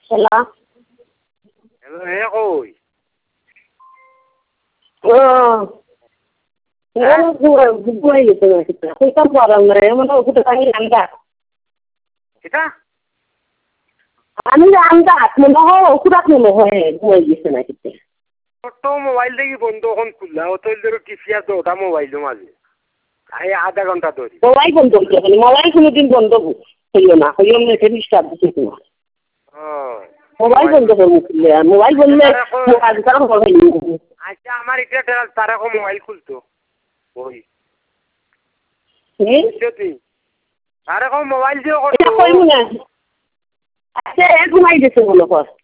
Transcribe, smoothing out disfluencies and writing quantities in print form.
Hello? Hello, koi. Buhay ito na kita. Kung saan parang na yun, kita tangin anda. Kita? Ano na anda? Mano, kudak mo mo buhay ito na kita. তো mobile দেখি বন্ধ এখন খুললা ও তো ধরো টিপিয়া তো ওটা mobile মাঝে এই আধা ঘন্টা ধরে মোবাইল বন্ধ করতে হবে মোবাইল কোনোদিন বন্ধ হইও না হইও না এটা ডিস্টার্ব দিচ্ছে তোমার মোবাইল বন্ধ করবো খুললে মোবাইল বললে কাজ করা হবে আচ্ছা আমার এটা তার এখন মোবাইল খুলতো ওই সত্যি তার এখন মোবাইল দিও করতো এটা কইব না আচ্ছা ঘুমাই দিছে মনে কর